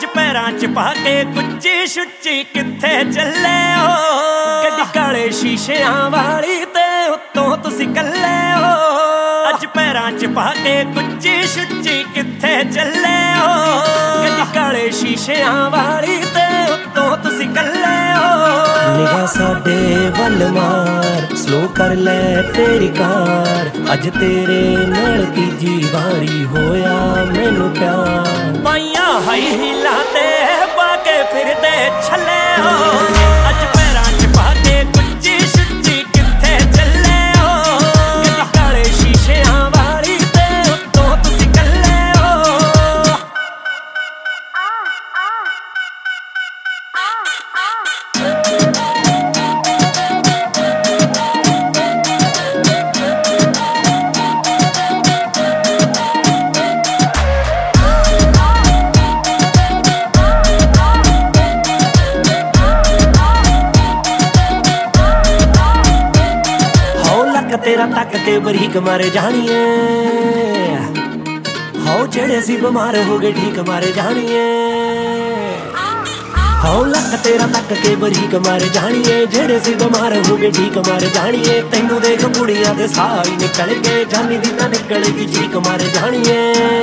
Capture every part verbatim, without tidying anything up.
अज पैरां च पा के कुच्ची शुच्ची कित्थे चले हो गड्डी काले शीशियां वाली ते उत्तों तुसी कल्ले हो अज पैरां च पा के कुच्ची शुच्ची कित्थे चले हो गड्डी काले शीशियां वाली ते उत्तों तुसी कल्ले हो निगाह साडे वल मार स्लो कर ले तेरी कार अज तेरे नाल तीजी वारी होया मैनू प्यार पाइयां हाई हीलां ते पाके फिरदे छले हो अज पैरां च पाके कुच्ची शुच्ची कित्थे चले हो गड्डी काले शीशियां वाली ते उत्तों तुसी कल्ले हो तेरा तक के बरीक मारे जानिए हो जेड़े सी बीमार हो गए ठीक मारे जानिए हो लक तेरा तक के बरीक मारे जानिए जेड़े सी बीमार हो गए ठीक मारे जानिए तैनू देख कुड़ियां दे साह ही निकल गए जानी दी तां निकलेगी चीक मारे जानिए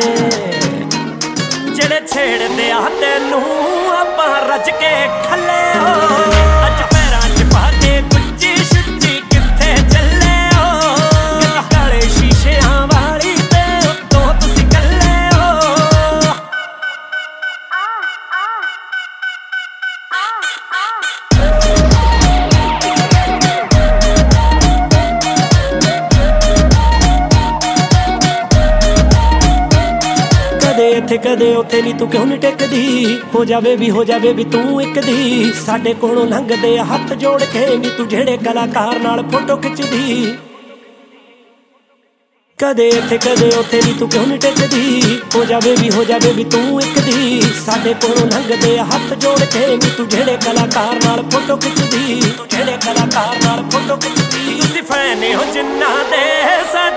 जेड़े छेड़दे आ तैनू आपां रज के खले हो अज पैरां च पा के कुच्ची शुच्ची कित्थे चले इत्थे कदे उत्थे नी तू क्यों नी टेकदी हो जावे भी हो जावे भी तू एक दी साडे कोलों लंघदे हथ जोड़ के नी तू जेड़े कलाकार नाल फोटो खिचदी कदे इत्थे कदे उत्थे नी तू क्यों नी टेकदी हो जावे भी हो जावे भी तू एक दी साडे कोलों लंघदे हथ जोड़ के नी तू जेड़े कलाकार नाल फोटो खिचदी तू जेड़े कलाकार नाल फोटो खिचदी तुसी फैन हो जिन्ना दे